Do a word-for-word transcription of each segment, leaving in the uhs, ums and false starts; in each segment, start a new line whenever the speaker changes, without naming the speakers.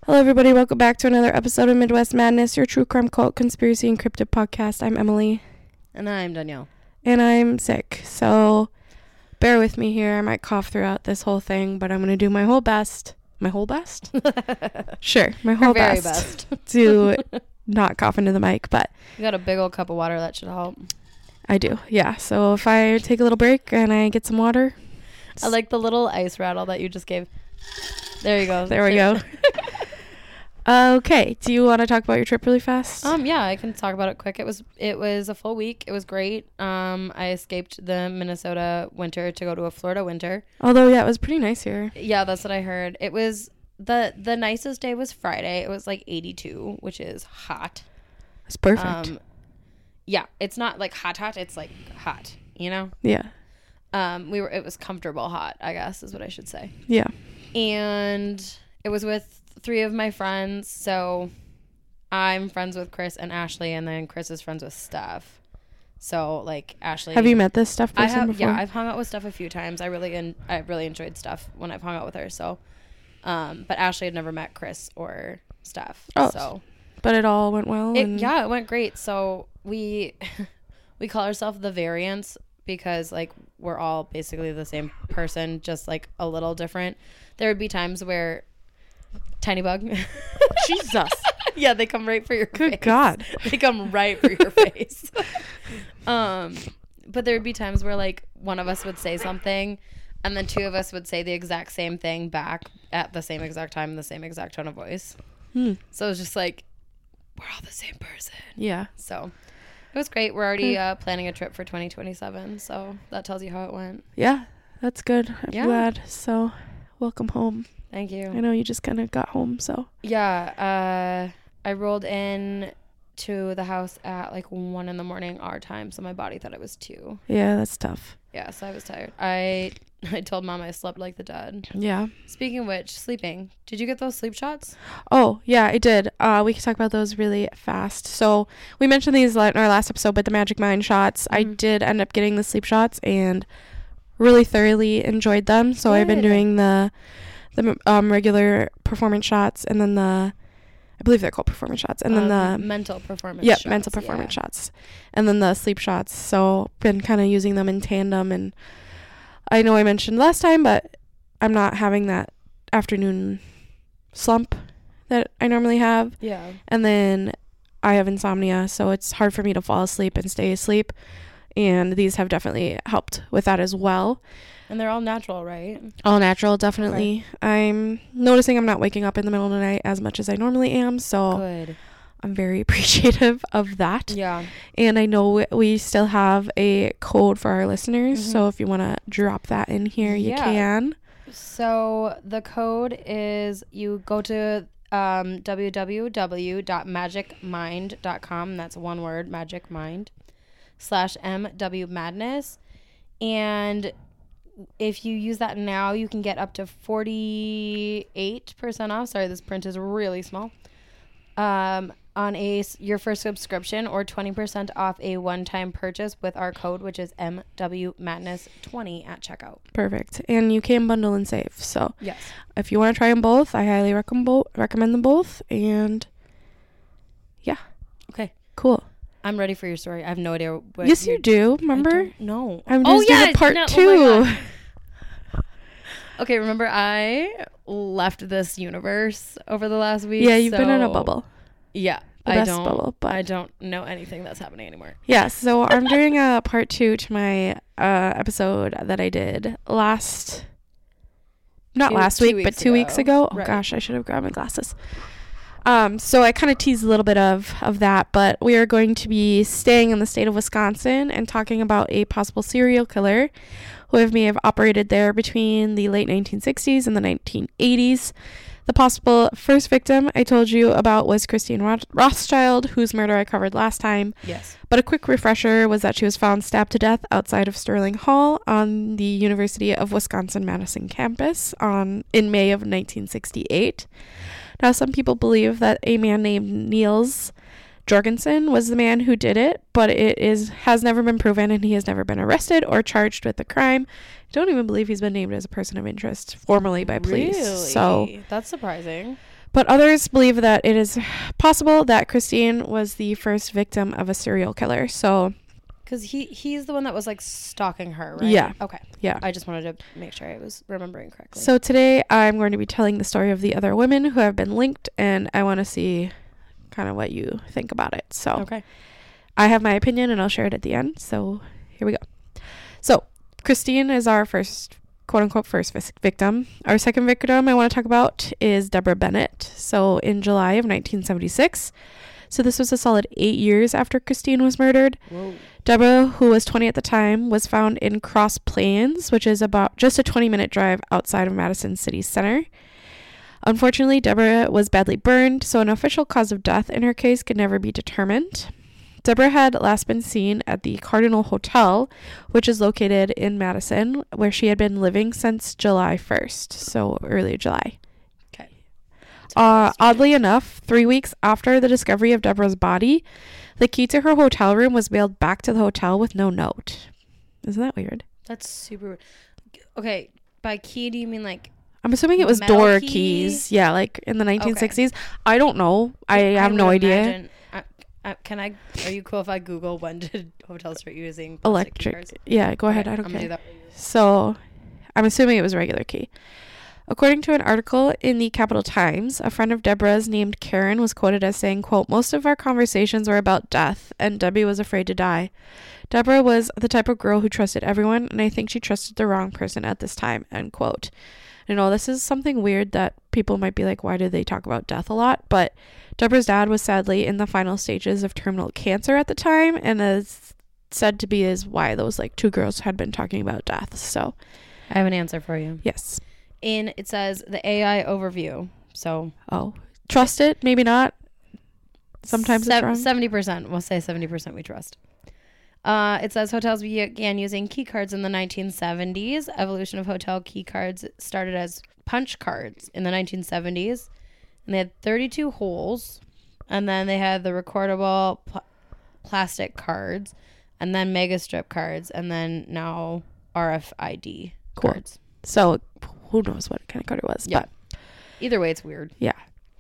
Hello, everybody. Welcome back to another episode of Midwest Madness, your true crime cult conspiracy encrypted podcast. I'm Emily.
And I'm Danielle.
And I'm sick, so bear with me here. I might cough throughout this whole thing, but I'm going to do my whole best. My whole best? Sure, my whole
Her very
best,
best.
to not cough into the mic, but
You got a big old cup of water. That should help.
I do, yeah. So if I take a little break and I get some water.
I like the little ice rattle that you just gave. There you go.
There we go. Okay, do you want to talk about your trip really fast?
Um, yeah, I can talk about it quick. It was it was a full week. It was great. Um, I escaped the Minnesota winter to go to a Florida winter.
Although, yeah, it was pretty nice here.
Yeah, that's what I heard. It was the the nicest day was Friday. It was like eighty-two, which is hot.
It's perfect.
Um, yeah, it's not like hot hot. It's like hot. You know.
Yeah.
Um, we were. It was comfortable hot, I guess, is what I should say.
Yeah.
And it was with three of my friends. So I'm friends with Chris and Ashley, and then Chris is friends with Steph. So like Ashley.
Have you met this Steph person
I have,
before?
Yeah, I've hung out with Steph a few times. I really en- I really enjoyed Steph when I've hung out with her. So, um, but Ashley had never met Chris or Steph.
Oh,
so
but it all went well.
it,
and
yeah, it went great. So we we call ourselves the Variants because like we're all basically the same person, just like a little different. There would be times where Tiny bug.
Jesus.
Yeah, they come right for your
Good
face.
God.
They come right for your face. um, but there would be times where like one of us would say something and then two of us would say the exact same thing back at the same exact time in the same exact tone of voice.
Hmm.
So it was just like, we're all the same person.
Yeah.
So it was great. We're already uh, planning a trip for twenty twenty-seven. So that tells you how it went.
Yeah, that's good. I'm
Yeah.
glad. So welcome home.
Thank you.
I know you just kind of got home, so.
Yeah, uh, I rolled in to the house at like one in the morning our time, so my body thought it was two.
Yeah, that's tough.
Yeah, so I was tired. I I told mom I slept like the dead.
Yeah.
Speaking of which, sleeping. Did you get those sleep shots?
Oh, yeah, I did. Uh, we can talk about those really fast. So we mentioned these in our last episode, but the Magic Mind shots, mm-hmm. I did end up getting the sleep shots and really thoroughly enjoyed them. So Good. I've been doing the... the um regular performance shots, and then the I believe they're called performance shots, and
um,
then the
mental performance
yeah
shots,
mental performance
yeah.
shots, and then the sleep shots. So been kind of using them in tandem, and I know I mentioned last time, but I'm not having that afternoon slump that I normally have.
Yeah.
And then I have insomnia, so it's hard for me to fall asleep and stay asleep, and these have definitely helped with that as well.
And they're all natural, right?
All natural, definitely. Okay. I'm noticing I'm not waking up in the middle of the night as much as I normally am, so
Good.
I'm very appreciative of that.
Yeah.
And I know we still have a code for our listeners, mm-hmm. so if you want to drop that in here, you yeah. can.
So the code is you go to um, w w w dot magic mind dot com. That's one word, Magic Mind, slash M W Madness. And if you use that now, you can get up to forty-eight percent off. Sorry, this print is really small. Um, on a your first subscription, or twenty percent off a one-time purchase with our code, which is M W Madness twenty at checkout.
Perfect. And you can bundle and save. So
yes,
if you want to try them both, I highly recommend both. Recommend them both. And yeah.
Okay.
Cool.
I'm ready for your story. I have no idea what
Yes, you do. Remember?
No.
I'm just oh, doing yeah, a part no, two. Oh
okay, remember I left this universe over the last week.
Yeah, you've
so
been in a bubble.
Yeah.
The
I
best
don't
bubble, but
I don't know anything that's happening anymore.
Yeah, so I'm doing a part two to my uh, episode that I did last not
two,
last week, but two
ago.
weeks ago. Oh
right.
gosh, I should have grabbed my glasses. Um, so I kind of teased a little bit of, of that, but we are going to be staying in the state of Wisconsin and talking about a possible serial killer who may have operated there between the late nineteen sixties and the nineteen eighties. The possible first victim I told you about was Christine Rothschild, whose murder I covered last time.
Yes.
But a quick refresher was that she was found stabbed to death outside of Sterling Hall on the University of Wisconsin-Madison campus on in May of nineteen sixty-eight. Now, some people believe that a man named Niels Jorgensen was the man who did it, but it is has never been proven, and he has never been arrested or charged with the crime. I don't even believe he's been named as a person of interest formally by police.
Really?
So
that's surprising.
But others believe that it is possible that Christine was the first victim of a serial killer. So,
because he he's the one that was like stalking her, right?
Yeah.
Okay.
Yeah.
I just wanted to make sure I was remembering correctly.
So today I'm going to be telling the story of the other women who have been linked, and I want to see kind of what you think about it. So,
okay.
I have my opinion, and I'll share it at the end. So here we go. So Christine is our first, quote unquote, first victim. Our second victim I want to talk about is Deborah Bennett. So in July of nineteen seventy-six, so this was a solid eight years after Christine was murdered.
Whoa.
Deborah, who was twenty at the time, was found in Cross Plains, which is about just a twenty minute drive outside of Madison City Center. Unfortunately, Deborah was badly burned, so an official cause of death in her case could never be determined. Deborah had last been seen at the Cardinal Hotel, which is located in Madison, where she had been living since July first, so early July.
Okay.
Uh, oddly enough, three weeks after the discovery of Deborah's body, the key to her hotel room was mailed back to the hotel with no note. Isn't that weird?
That's super weird. Okay, by key, do you mean like...
I'm assuming it was
Metal
door
key?
keys. Yeah, like in the nineteen sixties. Okay. I don't know. I have
I
no idea.
Imagine, uh, uh, can I... Are you cool if I Google when did hotels start using plastic key cards?
Electric. Yeah, go ahead.
Okay,
I don't
I'm
care.
gonna do that.
So, I'm assuming it was a regular key. According to an article in the Capital Times, a friend of Deborah's named Karen was quoted as saying, quote, "Most of our conversations were about death, and Debbie was afraid to die. Deborah was the type of girl who trusted everyone, and I think she trusted the wrong person at this time," end quote. You know, this is something weird that people might be like, why do they talk about death a lot? But Deborah's dad was sadly in the final stages of terminal cancer at the time, and is said to be is why those like two girls had been talking about death. So
I have an answer for you.
yes.
In it says the A I overview. So
Oh, trust it, maybe not. Sometimes
se-
it's wrong.
seventy percent. We'll say seventy percent we trust. Uh, it says hotels began using key cards in the nineteen seventies. Evolution of hotel key cards started as punch cards in the nineteen seventies. And they had thirty-two holes. And then they had the recordable pl- plastic cards. And then mega strip cards. And then now R F I D
Cool.
cards.
So who knows what kind of card it was.
Yeah.
But
Either way, it's weird.
yeah.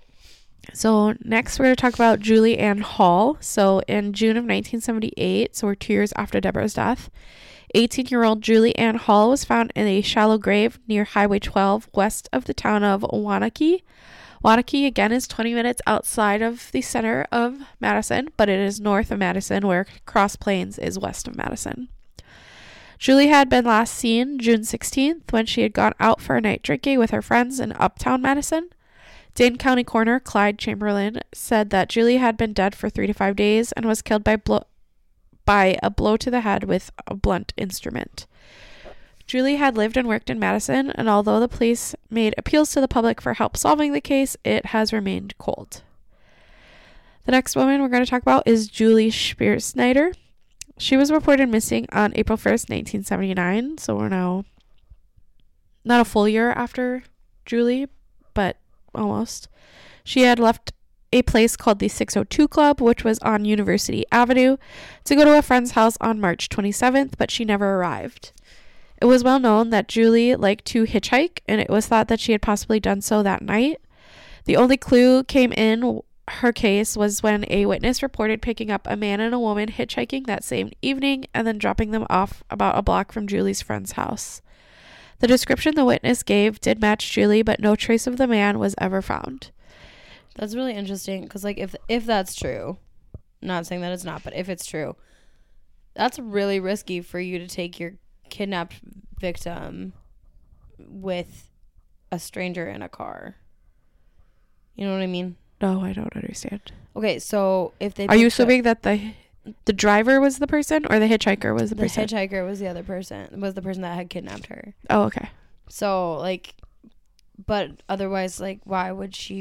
So next we're going to talk about Julie Ann Hall. So in June of nineteen seventy-eight, so we're two years after Deborah's death, eighteen-year-old Julie Ann Hall was found in a shallow grave near Highway twelve west of the town of Waunakee. Waunakee, again, is twenty minutes outside of the center of Madison, but it is north of Madison, where Cross Plains is west of Madison. Julie had been last seen June sixteenth when she had gone out for a night drinking with her friends in uptown Madison. Dane County Coroner Clyde Chamberlain said that Julie had been dead for three to five days and was killed by blow by a blow to the head with a blunt instrument. Julie had lived and worked in Madison, and although the police made appeals to the public for help solving the case, it has remained cold. The next woman we're going to talk about is Julie Spearsnyder. She was reported missing on April first, nineteen seventy-nine, so we're now not a full year after Julie, but almost. She had left a place called the six oh two Club, which was on University Avenue, to go to a friend's house on March twenty-seventh, but she never arrived. It was well known that Julie liked to hitchhike, and it was thought that she had possibly done so that night. The only clue came in her case was when a witness reported picking up a man and a woman hitchhiking that same evening and then dropping them off about a block from Julie's friend's house. The description the witness gave did match Julie, but no trace of the man was ever found.
That's really interesting because, like, if if that's true, not saying that it's not, but if it's true, that's really risky for you to take your kidnapped victim with a stranger in a car. You know what I mean?
No, I don't understand.
Okay, so if they
are you
picked
assuming that the the driver was the person or the hitchhiker was the,
the
person?
hitchhiker was the other person, was the person that had kidnapped her.
Oh, okay.
So, like, but otherwise, like, why would she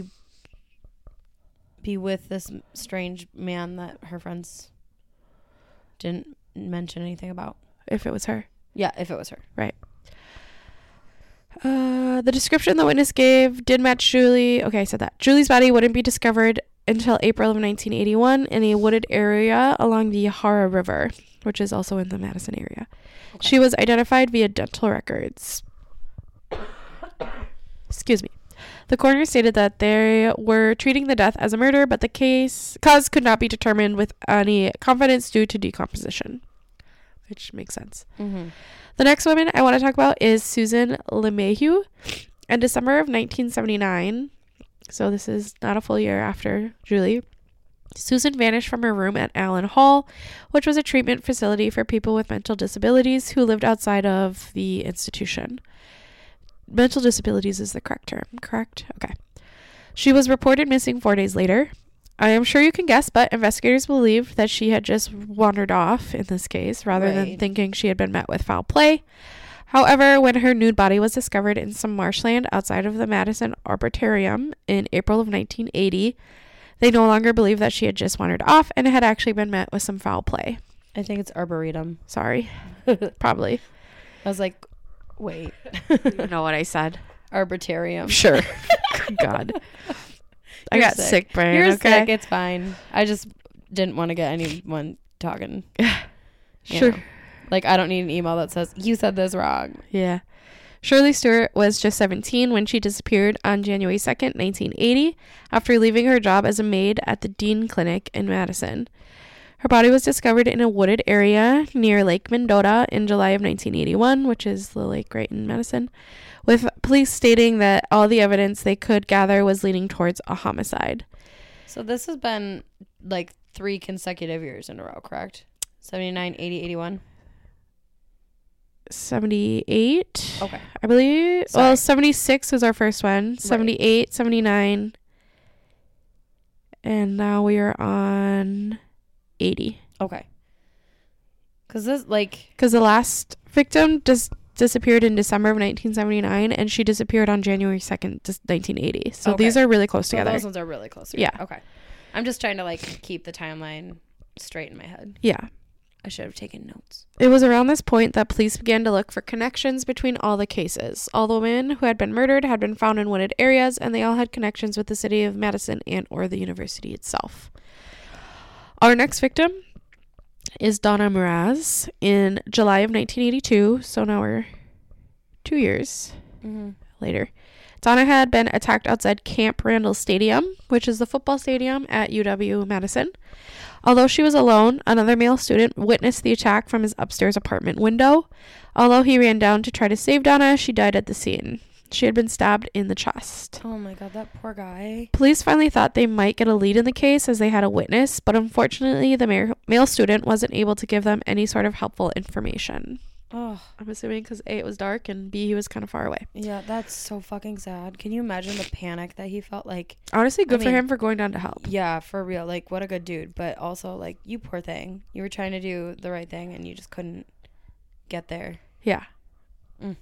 be with this strange man that her friends didn't mention anything about?
If it was her.
Yeah, if it was her.
Right. Uh, the description the witness gave did match Julie. Okay, I said that. Julie's body wouldn't be discovered until April of nineteen eighty-one in a wooded area along the Yahara River, which is also in the Madison area. Okay. She was identified via dental records. Excuse me. The coroner stated that they were treating the death as a murder, but the case cause could not be determined with any confidence due to decomposition, which makes sense.
Mm-hmm.
The next woman I want to talk about is Susan LeMahieu. In December of nineteen seventy-nine, so this is not a full year after Julie, Susan vanished from her room at Allen Hall, which was a treatment facility for people with mental disabilities who lived outside of the institution. Mental disabilities is the correct term, correct? Okay. She was reported missing four days later. I am sure you can guess, but investigators believed that she had just wandered off in this case, rather right. than thinking she had been met with foul play. However, when her nude body was discovered in some marshland outside of the Madison Arboretum in April of nineteen eighty, they no longer believed that she had just wandered off and had actually been met with some foul play.
I think it's Arboretum.
Sorry. Probably.
I was like, wait.
You know what I said?
Arboretum.
Sure. God. I got sick, sick brain.
You're
okay?
sick. It's fine. I just didn't want to get anyone talking.
Sure.
Know. Like, I don't need an email that says, you said this wrong.
Yeah. Shirley Stewart was just seventeen when she disappeared on January second, nineteen eighty, after leaving her job as a maid at the Dean Clinic in Madison. Her body was discovered in a wooded area near Lake Mendota in July of nineteen eighty-one, which is the lake right in Madison, with police stating that all the evidence they could gather was leaning towards a homicide.
So this has been like three consecutive years in a row, correct? seventy-nine, eighty, eighty-one?
seventy-eight.
Okay.
I believe.
Sorry.
Well, seventy-six was our first one. seventy-eight, right. seventy-nine. And now we are on eighty.
Okay. Because this, like...
Because the last victim just disappeared in December of nineteen seventy-nine, and she disappeared on January second, nineteen eighty. So okay. These are really close
so
together.
Those ones are really close together.
Yeah.
Okay. I'm just trying to, like, keep the timeline straight in my head.
Yeah.
I should have taken notes.
It was around this point that police began to look for connections between all the cases. All the women who had been murdered had been found in wooded areas, and they all had connections with the city of Madison and or the university itself. Our next victim is Donna Meraz in July of nineteen eighty-two, so now we're two years mm-hmm. later. Donna had been attacked outside Camp Randall Stadium, which is the football stadium at U W-Madison. Although she was alone, another male student witnessed the attack from his upstairs apartment window. Although he ran down to try to save Donna, she died at the scene. She had been stabbed in the chest.
Oh my god, that poor guy.
Police finally thought they might get a lead in the case as they had a witness, but unfortunately the ma- male student wasn't able to give them any sort of helpful information.
Oh,
I'm assuming because A, it was dark, and B, he was kind of far away.
Yeah, that's so fucking sad. Can you imagine the panic that he felt? Like,
honestly, good
I
for
mean,
him for going down to help.
Yeah, for real. Like, what a good dude. But also, like, you poor thing. You were trying to do the right thing, and you just couldn't get there.
Yeah.
Mm.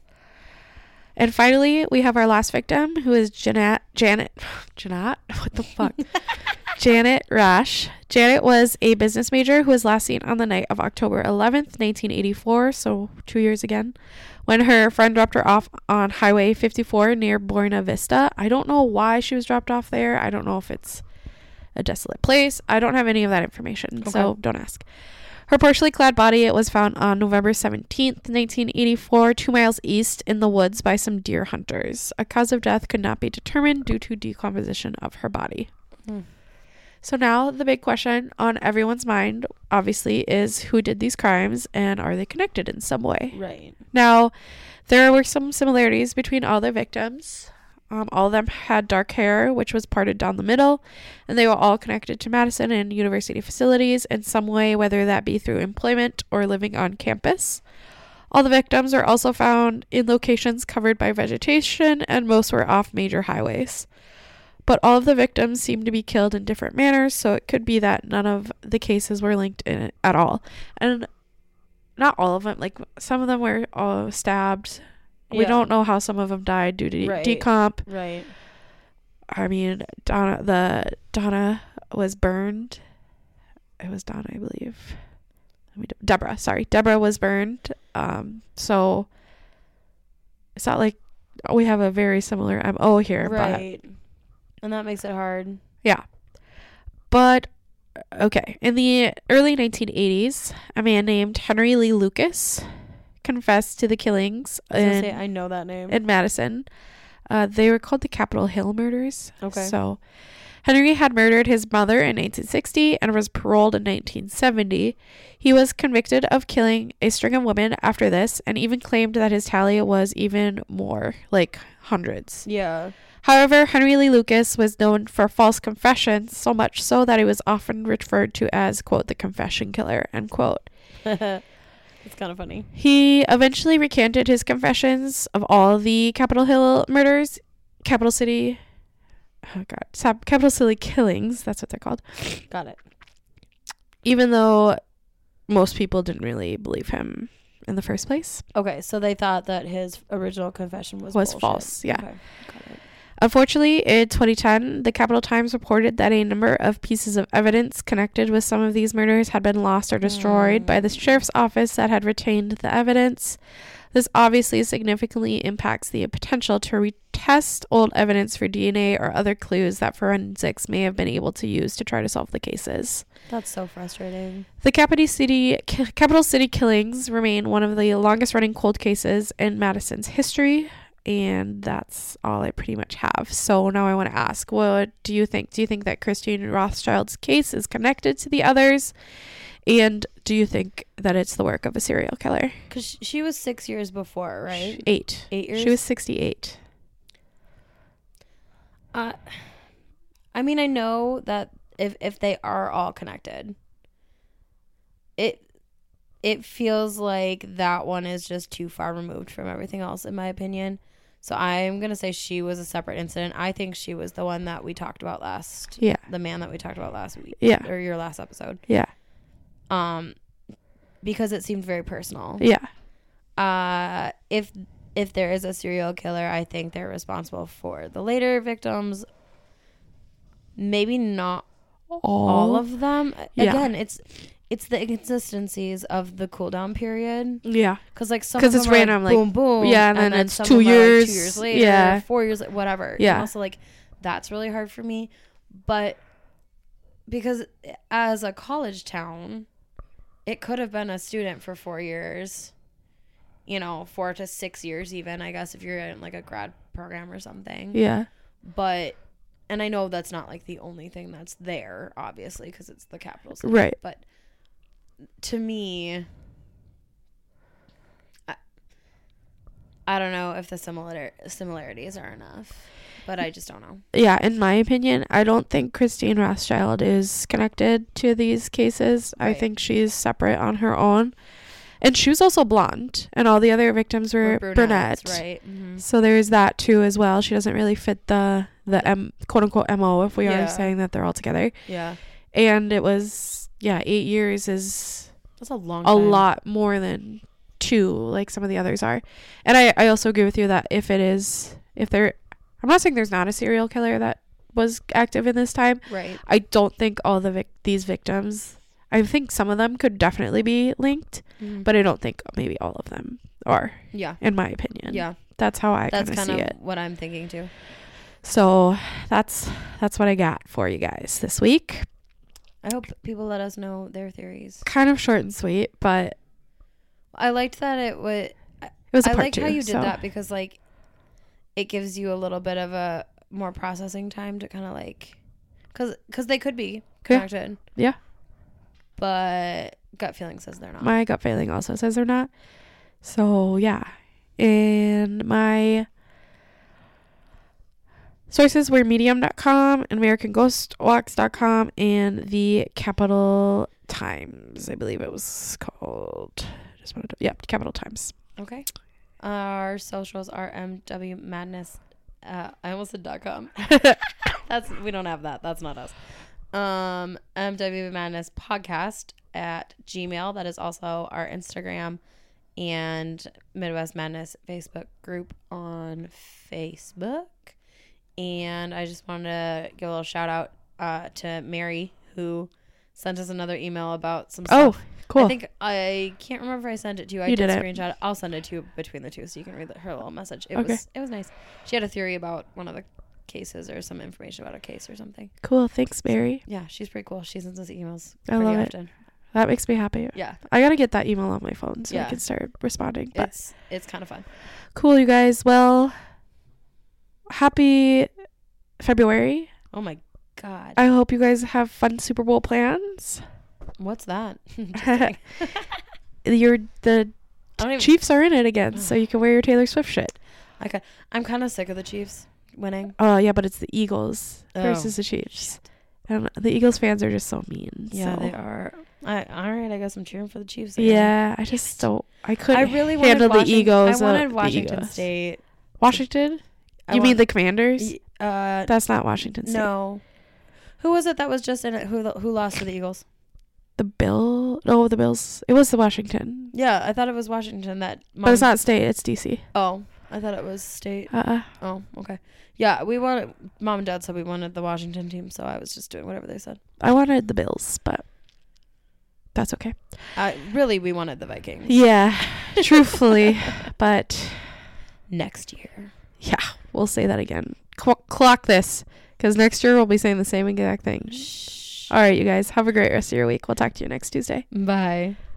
And finally, we have our last victim, who is Janet. Janet. Janet? What the fuck? Janet Rash. Janet was a business major who was last seen on the night of October eleventh, nineteen eighty-four, so two years again, when her friend dropped her off on Highway fifty-four near Buena Vista. I don't know why she was dropped off there. I don't know if it's a desolate place. I don't have any of that information, okay. So don't ask. Her partially clad body, it was found on November seventeenth, nineteen eighty-four, two miles east in the woods by some deer hunters. A cause of death could not be determined due to decomposition of her body. Mm. So now the big question on everyone's mind, obviously, is who did these crimes and are they connected in some way?
Right.
Now, there were some similarities between all the victims. Um, all of them had dark hair, which was parted down the middle, and they were all connected to Madison and university facilities in some way, whether that be through employment or living on campus. All the victims are also found in locations covered by vegetation, and most were off major highways. But all of the victims seem to be killed in different manners, so it could be that none of the cases were linked in it at all. And not all of them, like some of them were all stabbed. Yeah. We don't know how some of them died due to right. decomp.
Right.
I mean, Donna, the Donna was burned. It was Donna, I believe. Let me, Deborah, sorry. Deborah was burned. Um, so it's not like we have a very similar M O here.
Right.
But
and that makes it hard.
Yeah. But, okay. In the early nineteen eighties, a man named Henry Lee Lucas confessed to the killings
I, was
in,
say, I know that name.
in Madison Uh, they were called the Capitol Hill murders.
Okay.
So Henry had murdered his mother in nineteen sixty and was paroled in nineteen seventy. He was convicted of killing a string of women after this and even claimed that his tally was even more, like hundreds.
Yeah.
However, Henry Lee Lucas was known for false confessions, so much so that he was often referred to as, quote, the confession killer, end quote.
It's kind of funny.
He eventually recanted his confessions of all the Capitol Hill murders, Capital City, oh God, Sab- Capital City killings, that's what they're called.
Got it.
Even though most people didn't really believe him in the first place.
Okay, so they thought that his original confession was
Was
bullshit.
false, yeah.
Okay, got it.
Unfortunately, in twenty ten, the Capital Times reported that a number of pieces of evidence connected with some of these murders had been lost or destroyed
Mm.
by the sheriff's office that had retained the evidence. This obviously significantly impacts the potential to retest old evidence for D N A or other clues that forensics may have been able to use to try to solve the cases.
That's so frustrating.
The Capital City, Capital City killings remain one of the longest running cold cases in Madison's history. And that's all I pretty much have. So now I want to ask, what do you think? Do you think that Christine Rothschild's case is connected to the others? And do you think that it's the work of a serial killer?
Because she was six years before, right?
Eight.
Eight years?
She was sixty-eight.
Uh, I mean, I know that if, if they are all connected, it it feels like that one is just too far removed from everything else, in my opinion. So I'm going to say she was a separate incident. I think she was the one that we talked about last.
Yeah.
The man that we talked about last week.
Yeah.
Or your last episode.
Yeah.
Um, because it seemed very personal.
Yeah.
Uh, if if there is a serial killer, I think they're responsible for the later victims. Maybe not
All,
all of them.
Yeah.
Again, it's it's the inconsistencies of the cool down period.
Yeah.
Because like some
'Cause
of
it's
them are
random,
like,
like,
boom boom.
yeah, and then it's
some
two
of them are, like,
years.
two years later.
Yeah.
Four years, whatever.
Yeah.
And also like that's really hard for me, but because as a college town, it could have been a student for four years. You know, four to six years even, I guess, if you're in like a grad program or something.
Yeah.
But, and I know that's not like the only thing that's there, obviously, because it's the capital city.
Right.
But to me, I, I don't know if the similar similarities are enough, but I just don't know.
Yeah, in my opinion, I don't think Christine Rothschild is connected to these cases. I
Right.
think she's separate on her own. And she was also blonde, and all the other victims were
Or
brunette.
brunettes, right? Mm-hmm.
So there's that too as well. She doesn't really fit the the M, quote unquote M O if we
Yeah.
are saying that they're all together.
Yeah.
And it was yeah, eight years is
That's a long
a
time.
lot more than two, like some of the others are. And I I also agree with you that if it is if there, I'm not saying there's not a serial killer that was active in this time.
Right.
I don't think all the vic- these victims. I think some of them could definitely be linked,
Mm-hmm.
but I don't think maybe all of them are,
yeah.
in my opinion.
Yeah.
That's how I kind
That's
of
kind
see
of
it.
what I'm thinking too.
So that's that's what I got for you guys this week.
I hope people let us know their theories.
Kind of short and sweet, but
I liked that it would.
it was a
I
part
like
two.
how you did
so.
that because like it gives you a little bit of a more processing time to kind of like, cause cause they could be connected.
Yeah.
But gut feeling says they're not.
My gut feeling also says they're not. So yeah, and my sources were medium dot com, American Ghost Walks dot com, and the Capital Times. I believe it was called. Just wanted to, yep, Capital Times.
Okay. Our socials are M W Madness. Uh, I almost said dot com. That's we don't have that. That's not us. Um, M W Madness Podcast at Gmail. That is also our Instagram and Midwest Madness Facebook group on Facebook. And I just wanted to give a little shout out uh, to Mary, who sent us another email about some
Oh,
stuff.
cool.
I think I can't remember if I sent it to you. I
You
did
did it.
screenshot it. I'll send it to you between the two so you can read the, her little message. It
Okay.
was it was nice. She had a theory about one of the cases or some information about a case or something.
Cool. Thanks, Mary.
Yeah, she's pretty cool. She sends us emails
I
pretty
love it.
often.
That makes me happy.
Yeah,
I gotta get that email on my phone so I
Yeah.
can start responding. But
it's it's kind of fun.
cool, you guys. Well, happy February.
Oh my God.
I hope you guys have fun Super Bowl plans.
What's that? Just kidding.
You're the
I don't even-
Chiefs are in it again, so you can wear your Taylor Swift shit.
I ca- I'm kind of sick of the Chiefs winning.
Oh yeah, but it's the Eagles
Oh,
versus the Chiefs. And the Eagles fans are just so mean.
Yeah,
so.
they are. I all right. I guess I'm cheering for the Chiefs. Again.
Yeah, I just don't. I couldn't.
I really wanted
handle the
Washington-
Eagles.
I
uh,
wanted
the
Washington
Eagles.
State.
Washington?
I
You mean
want-
the Commanders?
Y- Uh,
That's not Washington State.
no. Who was it that was just in it? Who who lost to the Eagles?
The Bill? No, the Bills. It was the Washington.
Yeah, I thought it was Washington. That. Mom,
But it's not state. It's D C.
Oh, I thought it was State.
Uh-uh.
Oh, okay. Yeah, we wanted. Mom and Dad said we wanted the Washington team, so I was just doing whatever they said.
I wanted the Bills, but that's okay.
Uh, really, we wanted the Vikings.
Yeah, truthfully. But
Next year.
yeah, we'll say that again. Cl- clock this, because next year we'll be saying the same exact thing.
Shh.
All right, you guys. Have a great rest of your week. We'll talk to you next Tuesday.
Bye.